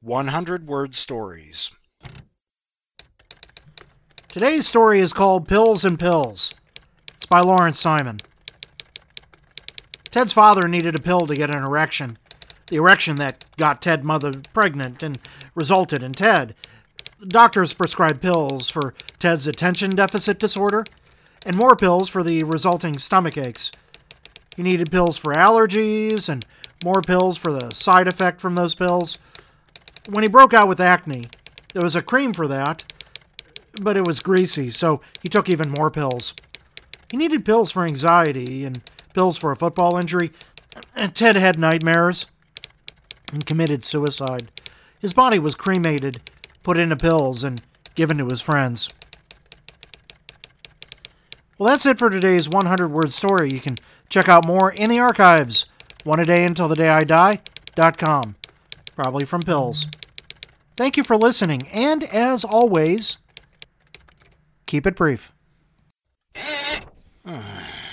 100-word stories. Today's story is called Pills and Pills. It's by Lawrence Simon. Ted's father needed a pill to get an erection. The erection that got Ted's mother pregnant and resulted in Ted. The doctors prescribed pills for Ted's attention deficit disorder and more pills for the resulting stomach aches. He needed pills for allergies and more pills for the side effect from those pills. When he broke out with acne, there was a cream for that, but it was greasy, so he took even more pills. He needed pills for anxiety and pills for a football injury, and Ted had nightmares and committed suicide. His body was cremated, put into pills, and given to his friends. Well, that's it for today's 100-word story. You can check out more in the archives, oneadayuntilthedayidie.com, probably from Pills. Thank you for listening, and as always, keep it brief.